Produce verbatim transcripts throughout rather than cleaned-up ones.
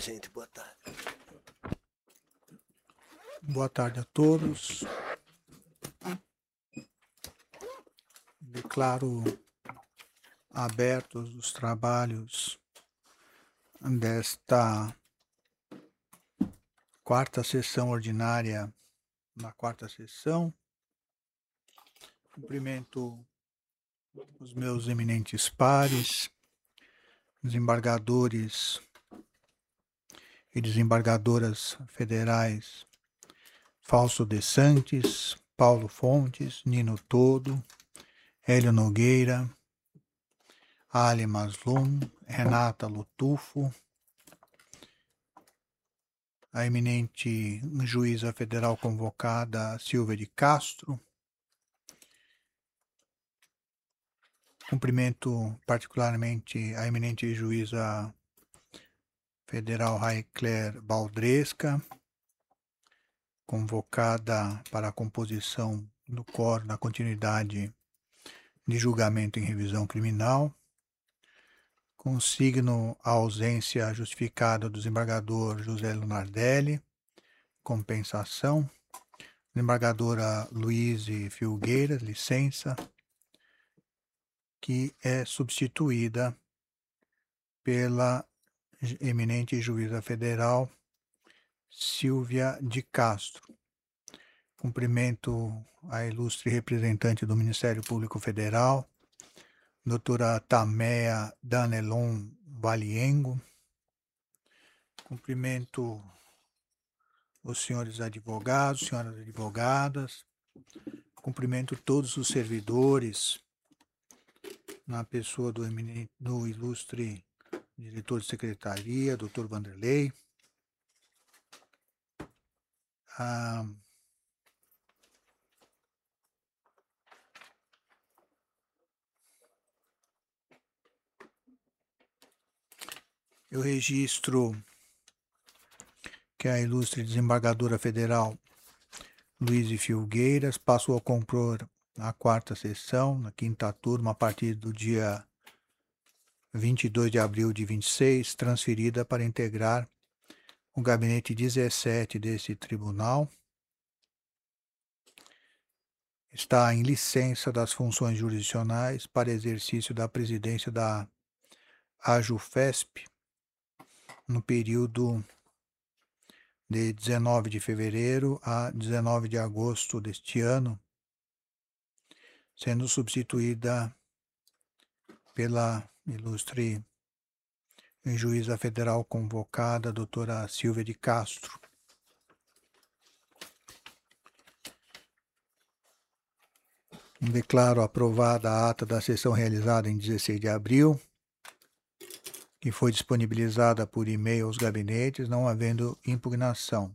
gente. Boa tarde. Boa tarde a todos. Declaro abertos os trabalhos desta quarta sessão ordinária, na quarta sessão. Cumprimento os meus eminentes pares, desembargadores e desembargadoras federais Fausto de Santos, Paulo Fontes, Nino Todo, Hélio Nogueira, Ali Maslum, Renata Lutufo, a eminente juíza federal convocada Silvia de Castro. Cumprimento particularmente a eminente juíza federal Raicler Baldresca, convocada para a composição do quórum na continuidade de julgamento em revisão criminal. Consigno a ausência justificada do desembargador José Lunardelli, compensação. Desembargadora Luíse Filgueira, licença, que é substituída pela eminente juíza federal Silvia de Castro. Cumprimento a ilustre representante do Ministério Público Federal, doutora Tamea Danelon Valiengo. Cumprimento os senhores advogados, senhoras advogadas. Cumprimento todos os servidores, na pessoa do, eminente, do ilustre diretor de secretaria, doutor Vanderlei. Ah, eu registro que a ilustre desembargadora federal Luíse Filgueiras passou a compor a quarta sessão, na quinta turma, a partir do dia vinte e dois de abril de vinte e seis, transferida para integrar o gabinete dezessete desse tribunal. Está em licença das funções jurisdicionais para exercício da presidência da AJUFESP no período de dezenove de fevereiro a dezenove de agosto deste ano, sendo substituída pela ilustre juíza federal convocada, doutora Silvia de Castro. Declaro aprovada a ata da sessão realizada em dezesseis de abril, que foi disponibilizada por e-mail aos gabinetes, não havendo impugnação.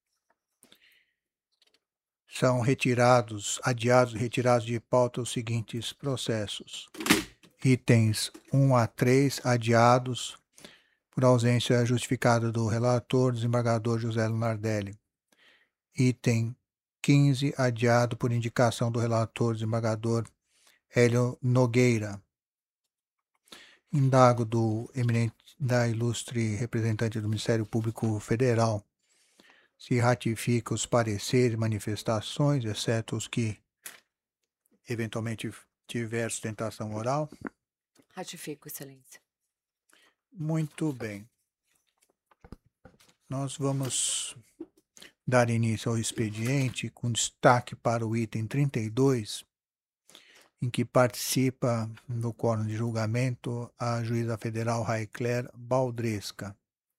São retirados, adiados e retirados de pauta os seguintes processos. Itens um a três adiados por ausência justificada do relator, desembargador José Lunardelli. Item quinze adiado por indicação do relator, desembargador Hélio Nogueira. Indago do eminente, da ilustre representante do Ministério Público Federal se ratifica os pareceres e manifestações, exceto os que eventualmente tiver sustentação oral. Ratifico, excelência. Muito bem. Nós vamos dar início ao expediente com destaque para o item trinta e dois, em que participa no quórum de julgamento a juíza federal Raicler Baldresca.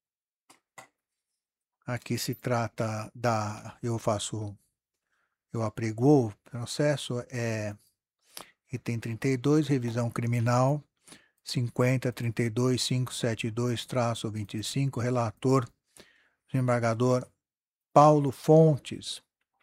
Aqui se trata da, eu faço, eu apregoo o processo, é item trinta e dois, revisão criminal, cinquenta, trinta e dois, quinhentos e setenta e dois, vinte e cinco, relator, desembargador Paulo Fontes.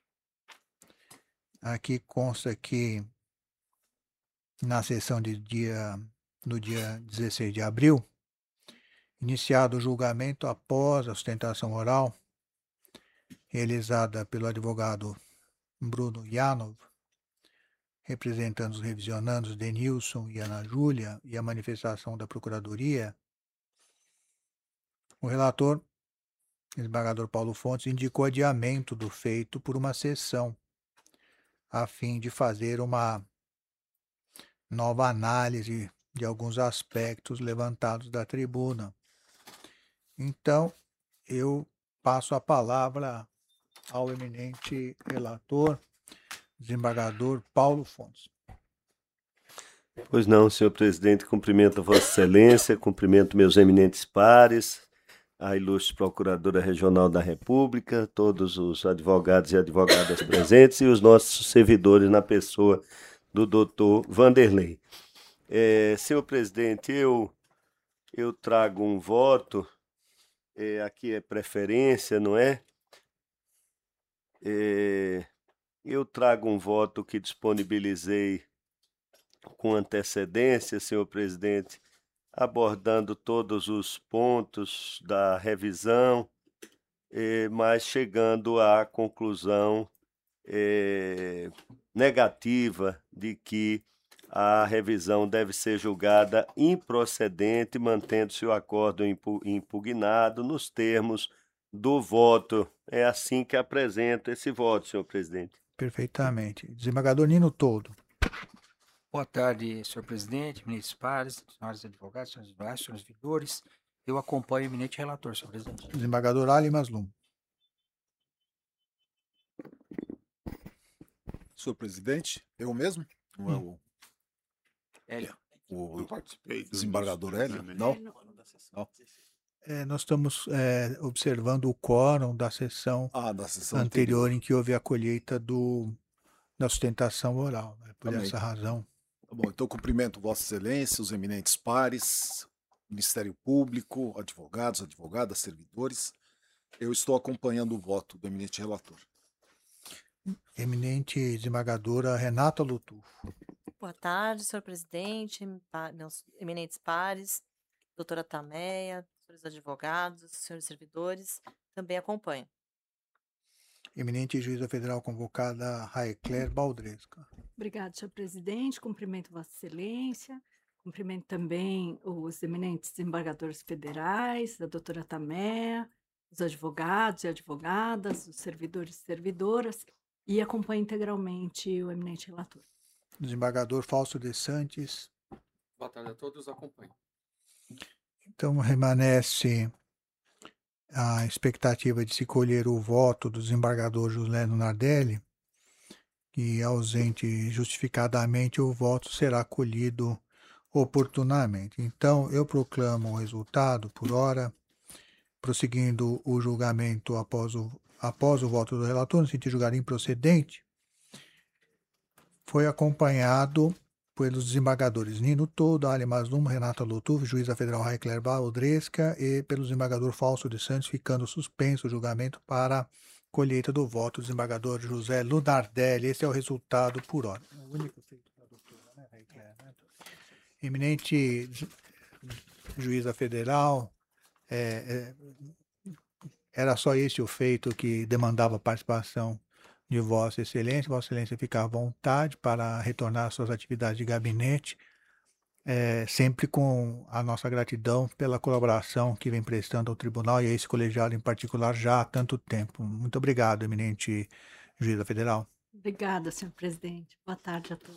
Aqui consta que na sessão de dia, no dia dezesseis de abril, iniciado o julgamento após a sustentação oral, realizada pelo advogado Bruno Yanov, representando os revisionandos Denilson e Ana Júlia, e a manifestação da Procuradoria, o relator desembargador Paulo Fontes, indicou adiamento do feito por uma sessão, a fim de fazer uma nova análise de alguns aspectos levantados da tribuna. Então, eu passo a palavra ao eminente relator, desembargador Paulo Fontes. Pois não, senhor presidente, cumprimento Vossa Excelência, cumprimento meus eminentes pares, a ilustre Procuradora Regional da República, todos os advogados e advogadas presentes e os nossos servidores na pessoa do doutor Vanderlei. É, senhor presidente, eu, eu trago um voto, é, aqui é preferência, não é? é? Eu trago um voto que disponibilizei com antecedência, senhor presidente, abordando todos os pontos da revisão, eh, mas chegando à conclusão eh, negativa de que a revisão deve ser julgada improcedente, mantendo-se o acordo impugnado nos termos do voto. É assim que apresento esse voto, senhor presidente. Perfeitamente. Desembargador Nino Toldo. Boa tarde, senhor presidente, ministros pares, senhores advogados, senhores advogados, senhores servidores. Eu acompanho o eminente relator, senhor presidente. Desembargador Ali Maslum. Senhor presidente, eu mesmo? Não é o, Hélio. o Eu participei. desembargador Hélio? Não. Não? Não. É, nós estamos é, observando o quórum da sessão Ah, da sessão anterior, anterior. em que houve a colheita do, da sustentação oral. Né? Por Também. essa razão. Tá bom, então cumprimento Vossa Excelência, os eminentes pares, Ministério Público, advogados, advogadas, servidores. Eu estou acompanhando o voto do eminente relator. Eminente desembargadora Renata Lutufo. Boa tarde, senhor presidente, pa- meus eminentes pares, doutora Tameia, senhores advogados, senhores servidores, também acompanho. Eminente juíza federal convocada Raecler Baldresca. Obrigado, senhor presidente. Cumprimento Vossa Excelência. Cumprimento também os eminentes desembargadores federais, a doutora Tameia, os advogados e advogadas, os servidores e servidoras, e acompanho integralmente o eminente relator. Desembargador Fausto de Santis. Boa tarde a todos, acompanho. Então, remanesce a expectativa de se colher o voto do desembargador Juliano Nardelli, e ausente justificadamente, o voto será colhido oportunamente. Então, eu proclamo o resultado por hora, prosseguindo o julgamento após o, após o voto do relator, no sentido de julgar improcedente, foi acompanhado pelos desembargadores Nino Toldo, Ali Maslum, Renata Lutufo, juíza federal Raecler Baldresca, e pelo desembargador Fausto de Santos, ficando suspenso o julgamento para colheita do voto do desembargador José Lunardelli. Esse é o resultado por hora. É o único feito da doutora, né, Raecler, né? Eminente juíza federal, é, é, era só esse o feito que demandava a participação de Vossa Excelência. Vossa Excelência fica à vontade para retornar às suas atividades de gabinete, é, sempre com a nossa gratidão pela colaboração que vem prestando ao tribunal e a esse colegiado em particular já há tanto tempo. Muito obrigado, eminente juíza federal. Obrigada, senhor presidente. Boa tarde a todos.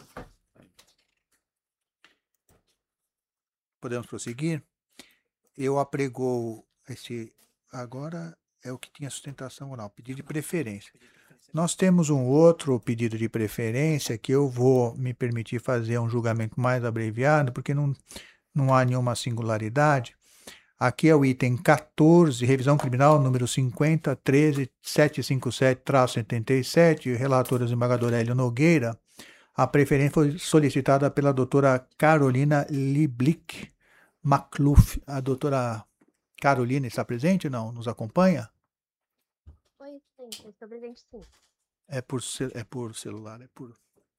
Podemos prosseguir? Eu apregou esse... Agora é o que tinha sustentação oral, pedido de preferência. Nós temos um outro pedido de preferência que eu vou me permitir fazer um julgamento mais abreviado, porque não, não há nenhuma singularidade. Aqui é o item quatorze, revisão criminal número cinquenta, treze, setecentos e cinquenta e sete traço setenta e sete, relator desembargador Hélio Nogueira. A preferência foi solicitada pela doutora Carolina Liblick Macluf. A doutora Carolina está presente? Não? Nos acompanha? Oi, sim, estou presente, sim. É por, ce- é por celular, é por...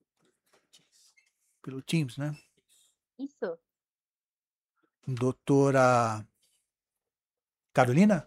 Pelo Teams, né? Isso, Doutora Carolina?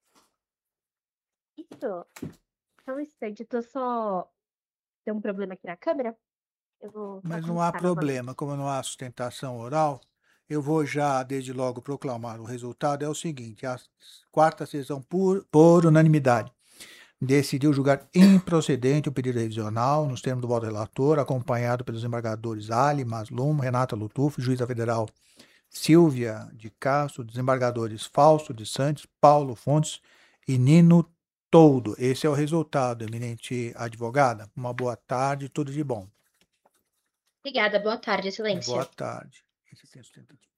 isso. Só um instante, eu tô só... Tem um problema aqui na câmera? Eu vou só Mas não há conectar novamente. problema, como não há sustentação oral, Eu vou já, desde logo, proclamar o resultado. É o seguinte: a quarta sessão, por, por unanimidade, decidiu julgar improcedente o pedido revisional, nos termos do voto do relator, acompanhado pelos embargadores Ali Maslum, Renata Lutufo, juíza federal Silvia de Castro, desembargadores Fausto de Santos, Paulo Fontes e Nino Toldo. Esse é o resultado, eminente advogada. Uma boa tarde, tudo de bom. Obrigada, boa tarde, Excelência. Boa tarde. Esse tem sustentativa.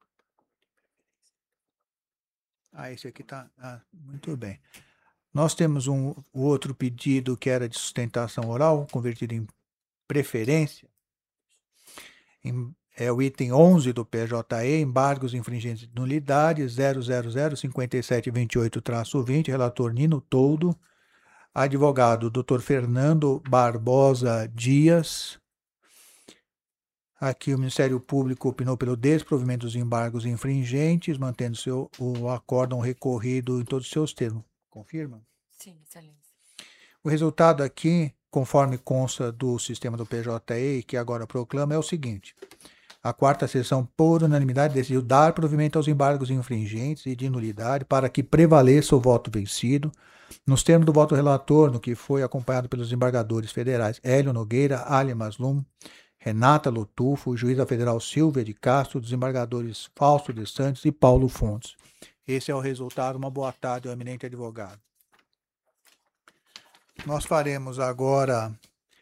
Ah, esse aqui tá. Ah, muito bem. Nós temos um o outro pedido que era de sustentação oral, convertido em preferência. Em, é o item onze do P J E, embargos infringentes de nulidade, zero zero zero cinco sete dois oito traço vinte, relator Nino Toldo, advogado doutor Fernando Barbosa Dias. Aqui o Ministério Público opinou pelo desprovimento dos embargos infringentes, mantendo seu, o acórdão recorrido em todos os seus termos. Confirma? Sim, Excelência. O resultado aqui, conforme consta do sistema do P J E, que agora proclama, é o seguinte. A quarta sessão, por unanimidade, decidiu dar provimento aos embargos infringentes e de nulidade para que prevaleça o voto vencido, nos termos do voto relator, no que foi acompanhado pelos embargadores federais Hélio Nogueira, Ali Maslum, Renata Lutufo, juíza federal Silvia de Castro, desembargadores Fausto de Santos e Paulo Fontes. Esse é o resultado. Uma boa tarde, ao eminente advogado. Nós faremos agora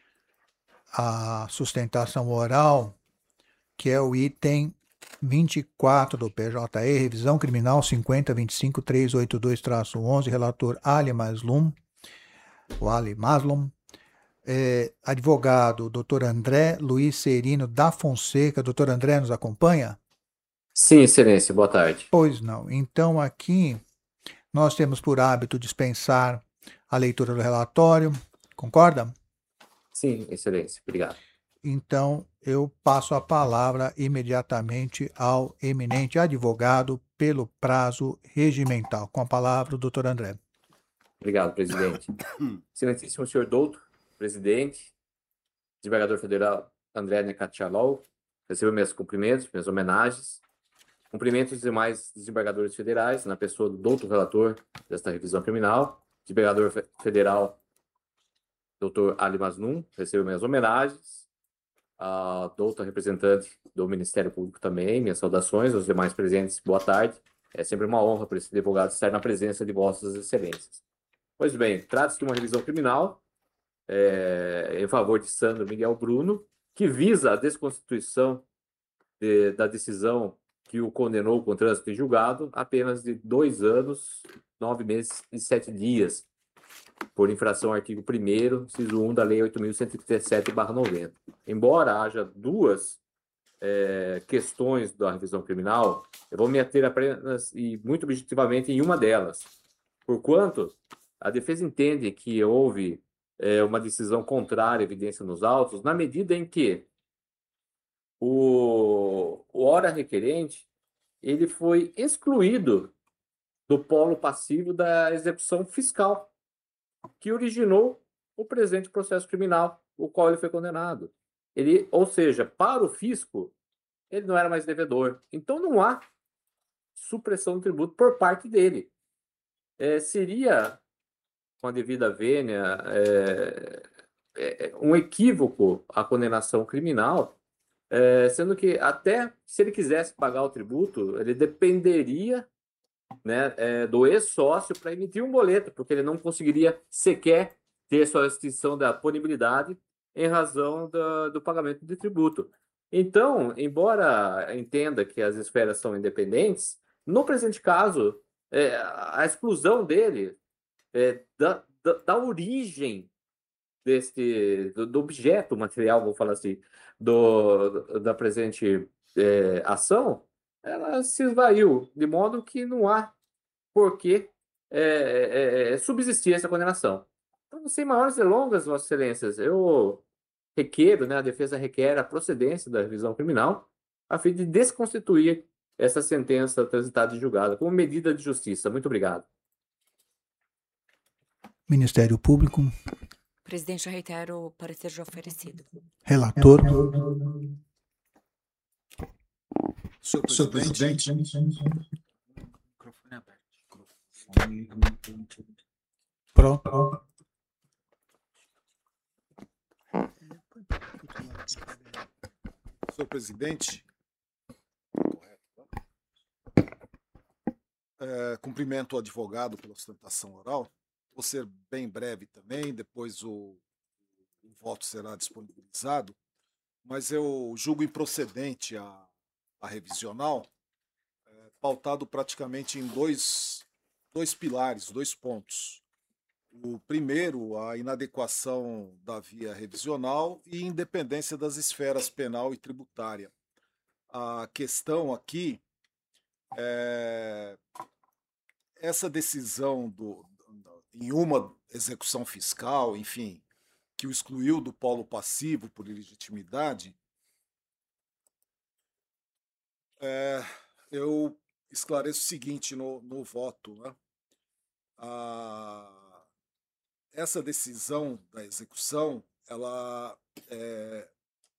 a sustentação oral, que é o item vinte e quatro do P J E, revisão criminal cinquenta vinte e cinco trezentos e oitenta e dois traço onze, relator Ali Maslum, o Ali Maslum, é, advogado doutor André Luiz Serino da Fonseca. Doutor André nos acompanha? Sim, Excelência, boa tarde. Pois não. Então aqui nós temos por hábito dispensar a leitura do relatório. Concorda? Sim, Excelência, obrigado. Então eu passo a palavra imediatamente ao eminente advogado pelo prazo regimental. Com a palavra o doutor André. Obrigado, presidente. Excelentíssimo senhor doutor, presidente, desembargador federal André Necatialou, recebo meus cumprimentos, minhas homenagens, cumprimentos dos demais desembargadores federais, na pessoa do doutor relator desta revisão criminal, desembargador federal doutor Ali Maslum, recebo minhas homenagens, a doutor representante do Ministério Público também, minhas saudações aos demais presentes, boa tarde. É sempre uma honra para esse advogado estar na presença de vossas excelências. Pois bem, trata-se de uma revisão criminal é, em favor de Sandro Miguel Bruno, que visa a desconstituição de, da decisão que o condenou com trânsito em julgado apenas de dois anos, nove meses e sete dias, por infração ao artigo primeiro, inciso um da Lei oito mil cento e trinta e sete barra noventa. Embora haja duas é, questões da revisão criminal, eu vou me ater apenas e muito objetivamente em uma delas, porquanto a defesa entende que houve é, uma decisão contrária à evidência nos autos, na medida em que o, o ora requerente ele foi excluído do polo passivo da execução fiscal, que originou o presente processo criminal, o qual ele foi condenado. Ele, ou seja, para o fisco, ele não era mais devedor. Então não há supressão do tributo por parte dele. É, seria, com a devida vênia, é, é, um equívoco a condenação criminal, é, sendo que até se ele quisesse pagar o tributo, ele dependeria, né, é, do ex-sócio para emitir um boleto, porque ele não conseguiria sequer ter sua extinção da punibilidade em razão do, do pagamento de tributo. Então, embora entenda que as esferas são independentes, no presente caso, é, a exclusão dele é, da, da, da origem deste, do, do objeto material, vou falar assim, do, da presente é, ação, ela se esvaiu, de modo que não há por que é, é, é, subsistir essa condenação. Então, sem maiores delongas, Vossas Excelências, eu requeiro, né, a defesa requer a procedência da revisão criminal a fim de desconstituir essa sentença transitada e julgada como medida de justiça. Muito obrigado. Ministério Público. Presidente, eu reitero o parecer já oferecido. Relator. Senhor presidente, Microfone aberto. Pronto. senhor presidente, é, cumprimento o advogado pela sustentação oral. Vou ser bem breve também, depois o, o voto será disponibilizado, mas eu julgo improcedente a, a revisional, é, pautado praticamente em dois, dois pilares, dois pontos. O primeiro, a inadequação da via revisional e independência das esferas penal e tributária. A questão aqui é essa decisão do, em uma execução fiscal, enfim, que o excluiu do polo passivo por ilegitimidade, é, eu esclareço o seguinte no, no voto, né? A, essa decisão da execução, ela é,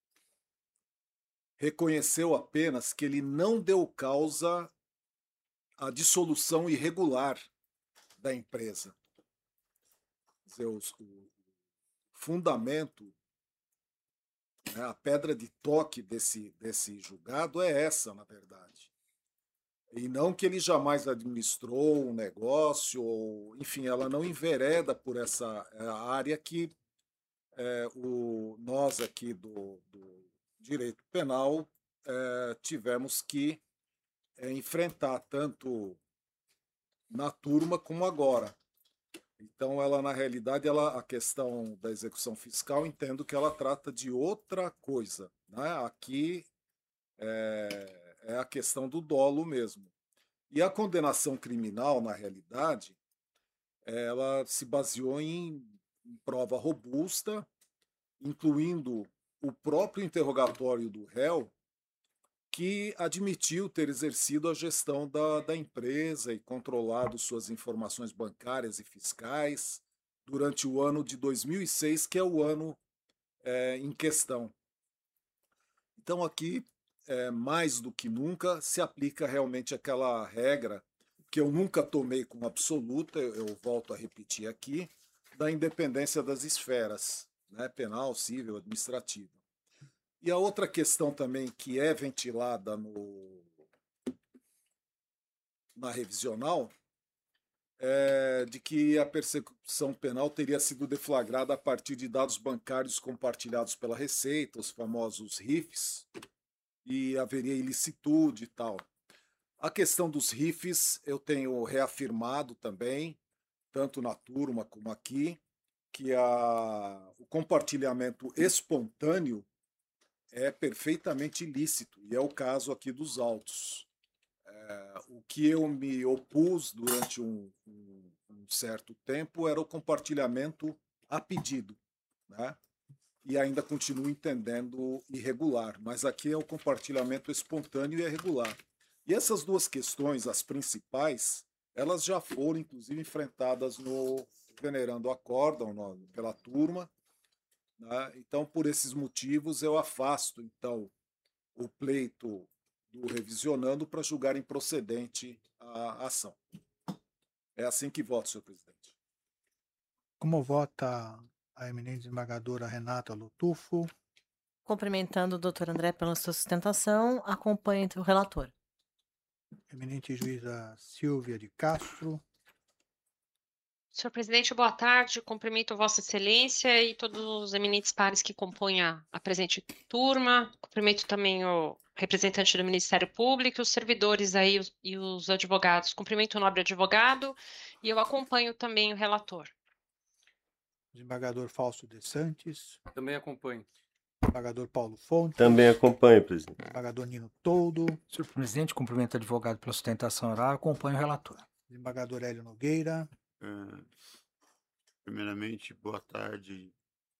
reconheceu apenas que ele não deu causa à dissolução irregular da empresa. Quer dizer, o, o fundamento, né, a pedra de toque desse, desse julgado é essa, na verdade. E não que ele jamais administrou um negócio, ou, enfim, ela não envereda por essa área que é, o, nós aqui do, do direito penal é, tivemos que é, enfrentar, tanto na turma como agora. Então, ela, na realidade, ela, a questão da execução fiscal, entendo que ela trata de outra coisa, né? Aqui é, é a questão do dolo mesmo. E a condenação criminal, na realidade, ela se baseou em, em prova robusta, incluindo o próprio interrogatório do réu, que admitiu ter exercido a gestão da, da empresa e controlado suas informações bancárias e fiscais durante o ano de dois mil e seis, que é o ano é, em questão. Então, aqui, é, mais do que nunca, se aplica realmente aquela regra que eu nunca tomei como absoluta, eu, eu volto a repetir aqui, da independência das esferas, né, penal, civil, administrativa. E a outra questão também que é ventilada no, na revisional é de que a persecução penal teria sido deflagrada a partir de dados bancários compartilhados pela Receita, os famosos R I Fs, e haveria ilicitude e tal. A questão dos R I Fs eu tenho reafirmado também, tanto na turma como aqui, que a, o compartilhamento espontâneo é perfeitamente ilícito, e é o caso aqui dos autos. É, o que eu me opus durante um, um, um certo tempo era o compartilhamento a pedido, né? E ainda continuo entendendo irregular, mas aqui é o compartilhamento espontâneo e irregular. E essas duas questões, as principais, elas já foram, inclusive, enfrentadas no Venerando Acórdão, no, pela turma, né? Então, por esses motivos, eu afasto, então, o pleito do revisionando para julgar improcedente a ação. É assim que voto, senhor presidente. Como vota a eminente desembargadora Renata Lotufo? Cumprimentando o doutor André pela sua sustentação, acompanho o relator. Eminente juíza Silvia de Castro. Senhor presidente, boa tarde. Cumprimento Vossa Excelência e todos os eminentes pares que compõem a, a presente turma. Cumprimento também o representante do Ministério Público, os servidores aí os, e os advogados. Cumprimento o nobre advogado e eu acompanho também o relator. Desembargador Fausto de Santis. Também acompanho. Desembargador Paulo Fontes. Também acompanho, presidente. Desembargador Nino Toldo. Senhor presidente, cumprimento o advogado pela sustentação oral, acompanho o relator. Desembargador Hélio Nogueira. Uh, primeiramente, boa tarde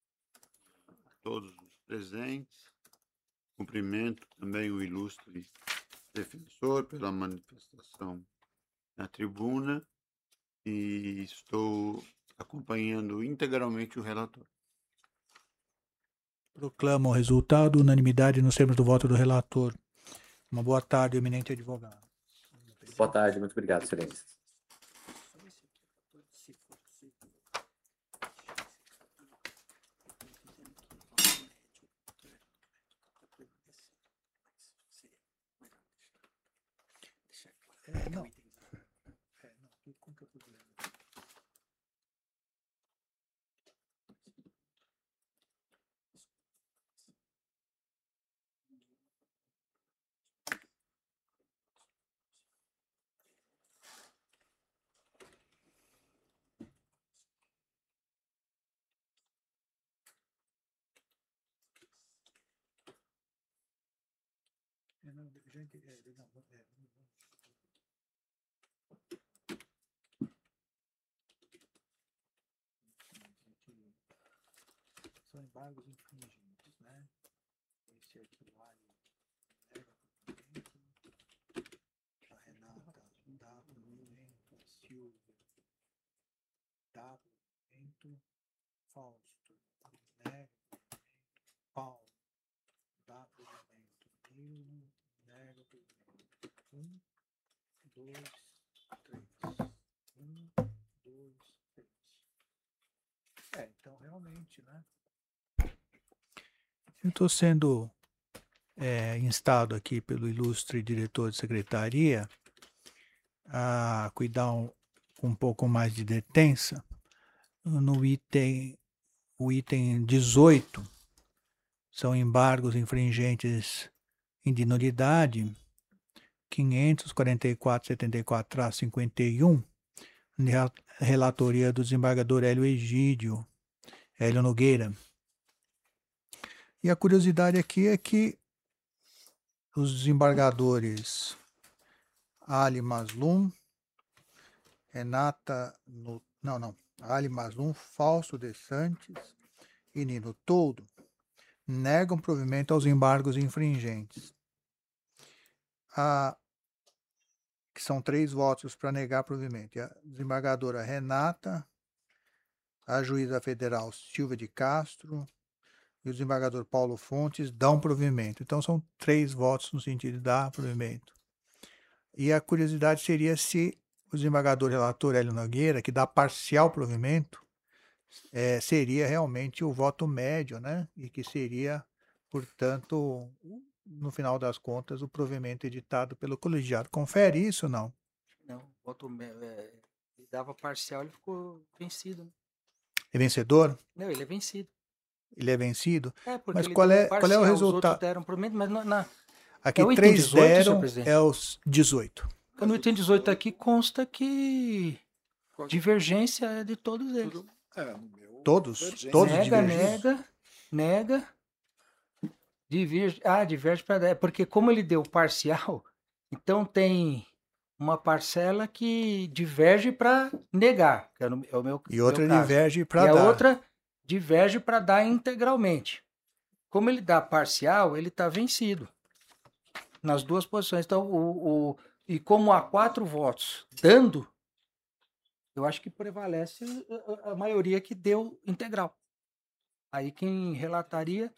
a todos os presentes. Cumprimento também o ilustre defensor pela manifestação na tribuna e estou acompanhando integralmente o relator. Proclamo o resultado, unanimidade nos termos do voto do relator. Uma boa tarde, eminente advogado. Boa tarde, muito obrigado, excelência. É, não. É, não, tudo com que eu puder. É, não, gente, é, não, é, são embargos infringentes, né? Esse aqui vale nega provimento, a Renata dá provimento, a Silvia dá provimento, Fausto nega provimento, Paulo dá provimento, Nilo nega provimento. Um, dois, três. Um, dois, três. É, então realmente, né? Eu estou sendo é, instado aqui pelo ilustre diretor de secretaria a cuidar um, com um pouco mais de detença no item, o item dezoito, são embargos infringentes em de nulidade, quinhentos quarenta e quatro setenta e quatro traço cinquenta e um, relatoria do desembargador Hélio Egídio, Hélio Nogueira. E a curiosidade aqui é que os desembargadores Ali Maslum, Renata, no, não, não, Ali Maslum, Fausto de Santos e Nino Toldo negam provimento aos embargos infringentes. A, que são três votos para negar provimento. E a desembargadora Renata, a juíza federal Silvia de Castro e o desembargador Paulo Fontes dão provimento. Então, são três votos no sentido de dar provimento. E a curiosidade seria se o desembargador relator Hélio Nogueira, que dá parcial provimento, é, seria realmente o voto médio, né? E que seria, portanto, no final das contas, o provimento editado pelo colegiado. Confere isso ou não? Não, voto médio. É, ele dava parcial, ele ficou vencido. Né? É vencedor? Não, ele é vencido. Ele é vencido? É, porque mas ele qual deu é, parcial, qual é o os resultado? outros deram provimento, mas na, na, aqui é o três dezoito, deram, é os dezoito. No item dezoito aqui consta que divergência é de todos eles. É, no meu, todos? Todos nega, divergem? nega, nega, diverge. Ah, diverge para... É porque como ele deu parcial, então tem uma parcela que diverge para negar, que é, no, é o meu E outra meu diverge para dar. dar. E a outra diverge para dar integralmente. Como ele dá parcial, ele está vencido nas duas posições. Então, o, o, e como há quatro votos dando, eu acho que prevalece a, a maioria que deu integral. Aí quem relataria?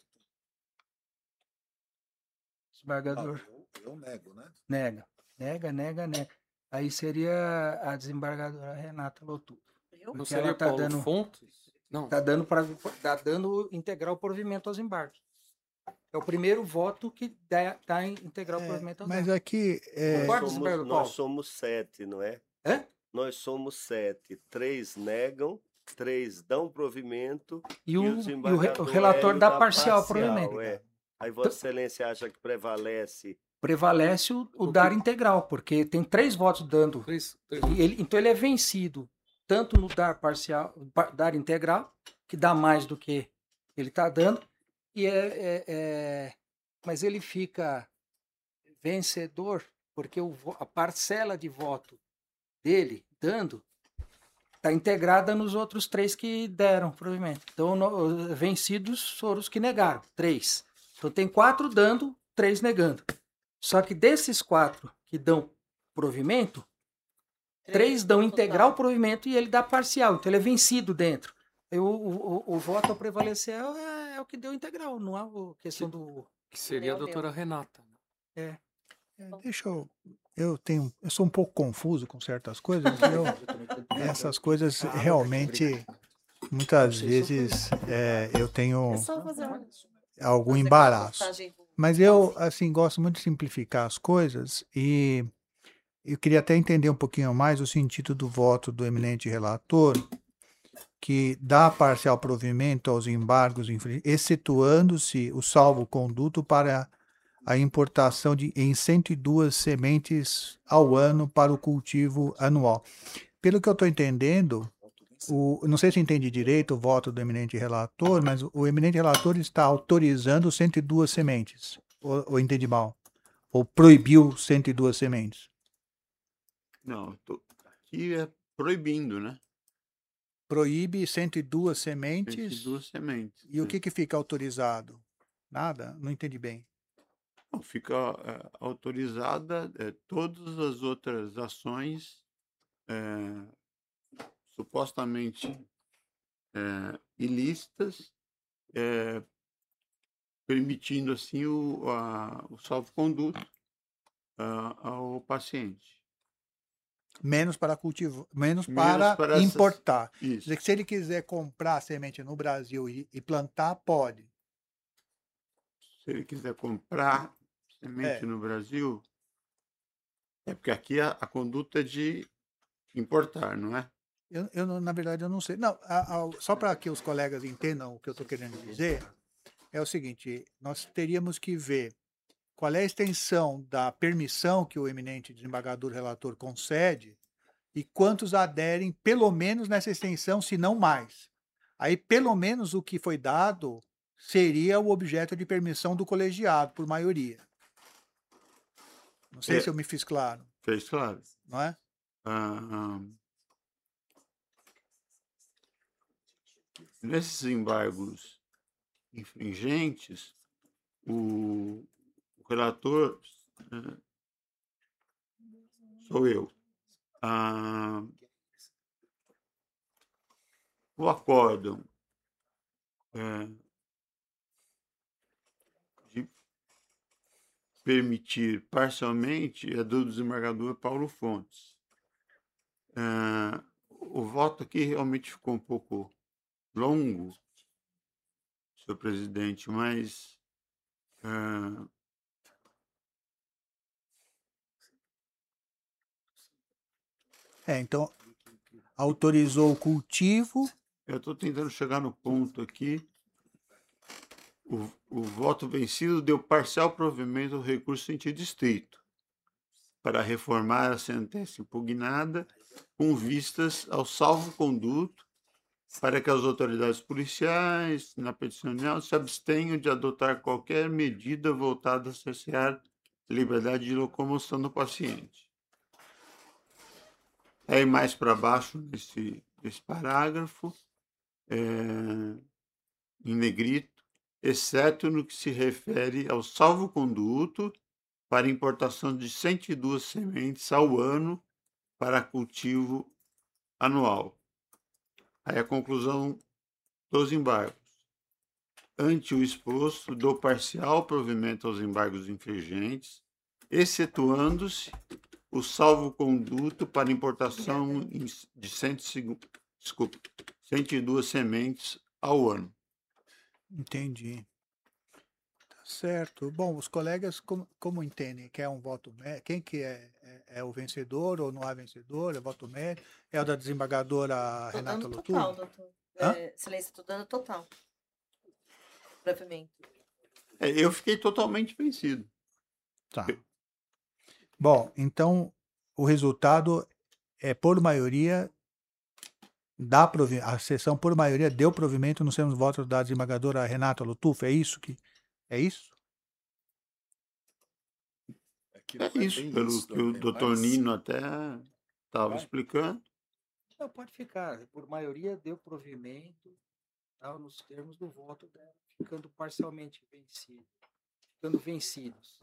Desembargador. Ah, eu, eu nego, né? Nega, nega, nega, nega. Aí seria a desembargadora Renata Lotu. Não seria ela tá Paulo dando, Fontes? Não. Tá dando, pra, tá dando integral provimento aos embargos. É o primeiro voto que dá, dá integral é, provimento aos mas embargos. aqui... É... Nós, somos, nós somos sete, não é? É? Nós somos sete. Três negam, três dão provimento e o, e, e o, re, o relator dá parcial, parcial provimento. É. Aí Vossa Excelência acha que prevalece... Prevalece o, o dar integral, porque tem três votos dando. Três, três. E ele, então ele é vencido tanto no dar parcial, dar integral, que dá mais do que ele está dando, e é, é, é, mas ele fica vencedor, porque o, a parcela de voto dele dando está integrada nos outros três que deram provimento. Então, no, vencidos foram os que negaram, três. Então tem quatro dando, três negando. Só que desses quatro que dão provimento, três, três dão integral total. Provimento e ele dá parcial. Então ele é vencido dentro. E o, o, o voto a prevalecer é, é o que deu integral, não é a questão do... Que seria a doutora Renata. É. É, deixa eu. Eu tenho. Eu sou um pouco confuso com certas coisas. Eu, essas coisas realmente, muitas vezes, é, eu tenho É só fazer um. algum fazer embaraço. contagem do- Mas eu, assim, gosto muito de simplificar as coisas e eu queria até entender um pouquinho mais o sentido do voto do eminente relator, que dá parcial provimento aos embargos, infli- excetuando-se o salvo-conduto para a importação de, em cento e duas sementes ao ano para o cultivo anual. Pelo que eu estou entendendo, o, não sei se entendi direito o voto do eminente relator, mas o, o eminente relator está autorizando cento e duas sementes. Ou, ou entendi mal? Ou proibiu cento e duas sementes? Não, tô, aqui é proibindo, né? Proíbe cento e duas cento e sementes. duas sementes. E o né? que, que fica autorizado? Nada? Não entendi bem. Não, fica é, autorizada é, todas as outras ações é, supostamente é, ilícitas, é, permitindo assim o, a, o salvo-conduto a- ao paciente. Menos para cultivar, menos, Menos para, para essas- importar. Quer Isso. dizer que se ele quiser comprar semente no Brasil e, e plantar, pode. Se ele quiser comprar semente É. no Brasil, é porque aqui a, a conduta é de importar, não é? Eu, eu não- na verdade, eu não sei. Não, a- a- só para que os colegas entendam o que eu estou querendo dizer, é o seguinte: nós teríamos que ver qual é a extensão da permissão que o eminente desembargador relator concede e quantos aderem, pelo menos nessa extensão, se não mais. Aí, pelo menos, o que foi dado seria o objeto de permissão do colegiado, por maioria. Não sei É. se eu me fiz claro, Fez claro. não é? Ah, ah, nesses embargos infringentes, o, o relator eh, sou eu. Ah, o acórdão eh, de permitir parcialmente é do desembargador Paulo Fontes. Ah, o voto aqui realmente ficou um pouco longo, senhor presidente, mas ah, É, então, autorizou o cultivo. eu estou tentando chegar no ponto aqui. O, o voto vencido deu parcial provimento ao recurso em sentido estrito para reformar a sentença impugnada com vistas ao salvo-conduto para que as autoridades policiais, na peticional, se abstenham de adotar qualquer medida voltada a cercear a liberdade de locomoção do paciente. Aí mais para baixo, nesse, nesse parágrafo, é, em negrito, exceto no que se refere ao salvo-conduto para importação de cento e duas sementes ao ano para cultivo anual. Aí a conclusão dos embargos. Ante o exposto, dou parcial provimento aos embargos infringentes, excetuando-se o salvo-conduto para importação de cento, desculpa, cento e duas sementes ao ano. Entendi. Tá certo. Bom, os colegas como, como entendem que é um voto médio? Quem que é, é? É o vencedor ou não há vencedor? É voto médio? É o da desembargadora Tô Renata dando Loturno? total, doutor. Hã? É, silêncio, tô dando total. Provimento. É, eu fiquei totalmente vencido. Tá. Bom, então o resultado é por maioria dá provi- a sessão por maioria deu provimento nos termos votos da desembargadora Renata Lutufo, é isso que é isso? É isso, pelo que o doutor Nino até estava Vai. explicando. Não, pode ficar. Por maioria deu provimento tal, nos termos do voto dela, ficando parcialmente vencido. Ficando vencidos.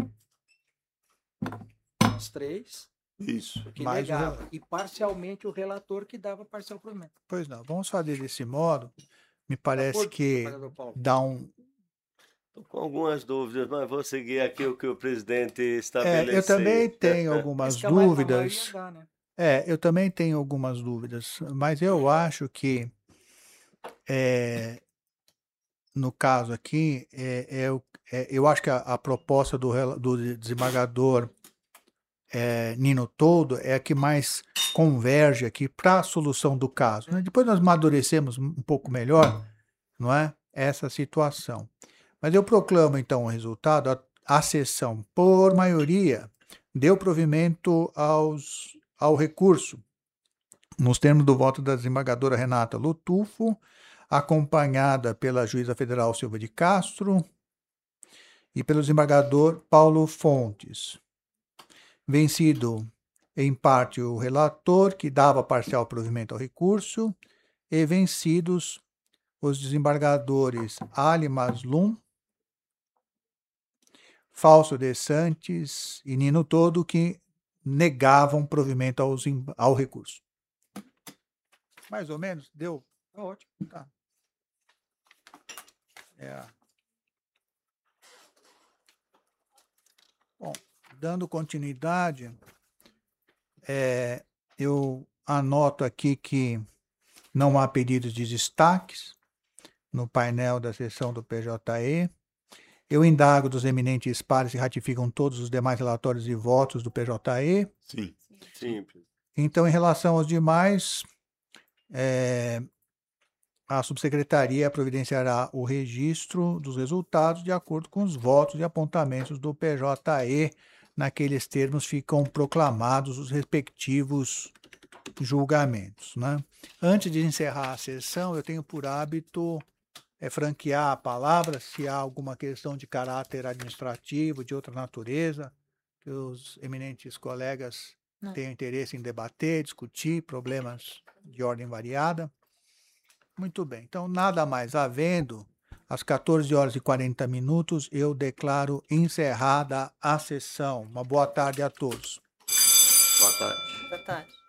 Os três. Isso. Que Mais o negava. rela- E parcialmente o relator que dava parcial provimento. Pois não, vamos fazer desse modo. Me parece acordo, que desembargador Paulo? dá um Estou com algumas dúvidas, mas vou seguir aqui o que o presidente É, estabeleceu. eu também tenho algumas Diz que a ma- a maioria dúvidas. dá, né? É, eu também tenho algumas dúvidas, mas eu acho que, é, no caso aqui, é, é o- é, eu acho que a, a proposta do, rela- do desembargador é, Nino Toldo é a que mais converge aqui para a solução do caso, né? Depois nós amadurecemos um pouco melhor, não é? Essa situação. Mas eu proclamo então o resultado: a, a sessão, por maioria, deu provimento aos, ao recurso, nos termos do voto da desembargadora Renata Lutufo, acompanhada pela juíza federal Silva de Castro e pelo desembargador Paulo Fontes. Vencido em parte o relator, que dava parcial provimento ao recurso, e vencidos os desembargadores Ali Maslum, Fausto de Santos e Nino Todo, que negavam provimento aos, em- ao recurso. Mais ou menos? Deu? Tá ótimo. Tá. É. Bom, dando continuidade, é, eu anoto aqui que não há pedidos de destaques no painel da sessão do P J E. Eu indago dos eminentes pares se ratificam todos os demais relatórios e votos do P J E. Sim. Simples. Então, em relação aos demais, é, a subsecretaria providenciará o registro dos resultados de acordo com os votos e apontamentos do P J E. Naqueles termos ficam proclamados os respectivos julgamentos, né? Antes de encerrar a sessão, eu tenho por hábito é, franquear a palavra se há alguma questão de caráter administrativo, de outra natureza, que os eminentes colegas Não. tenham interesse em debater, discutir, problemas de ordem variada. Muito bem, então nada mais havendo, às quatorze horas e quarenta minutos, eu declaro encerrada a sessão. Uma boa tarde a todos. Boa tarde. Boa tarde.